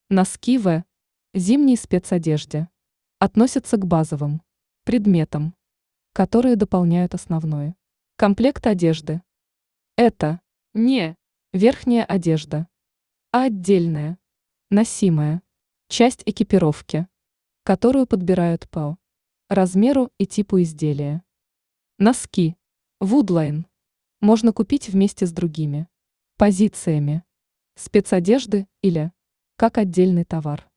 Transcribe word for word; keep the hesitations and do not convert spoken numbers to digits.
Носки в зимней спецодежде относятся к базовым предметам, которые дополняют основной комплект одежды. Это не верхняя одежда, а отдельная, носимая часть экипировки, которую подбирают по размеру и типу изделия. Носки Woodline можно купить вместе с другими позициями спецодежды или как отдельный товар.